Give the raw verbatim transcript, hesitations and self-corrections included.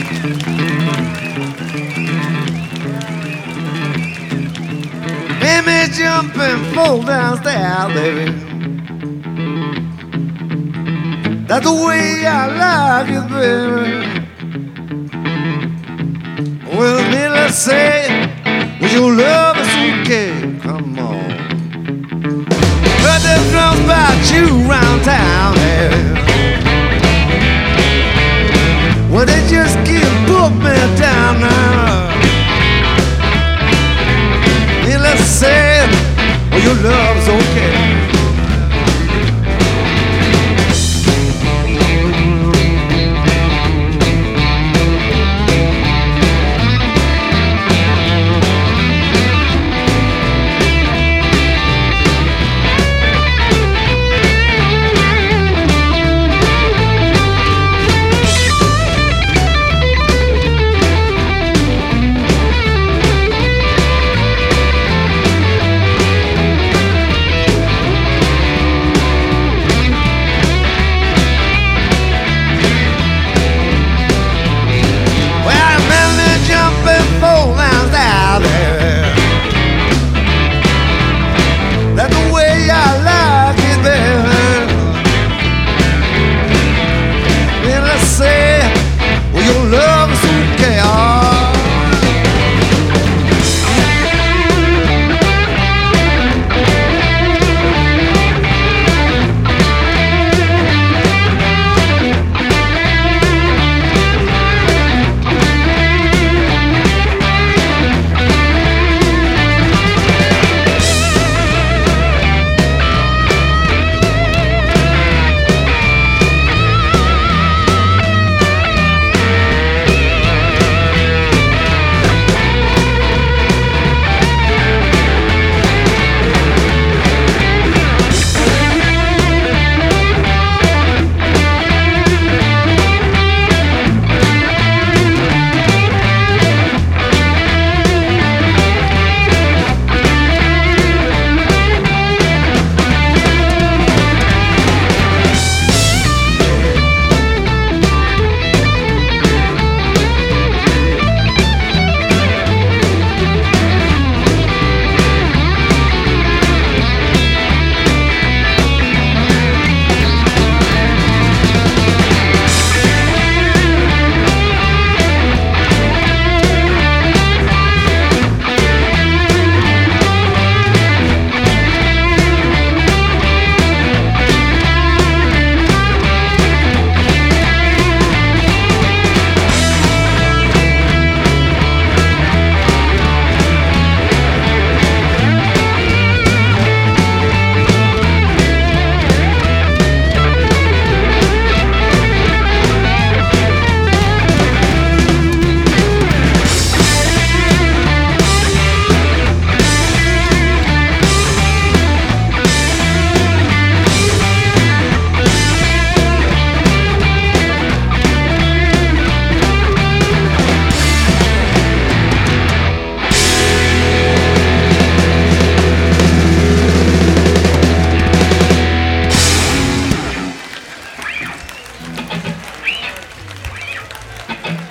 Made me jump and fall downstairs, baby. That's the way I like it, baby. Well, needless to say, with your love is okay, come on. But the drums about you round town, yeah. Well, they just can't put me down.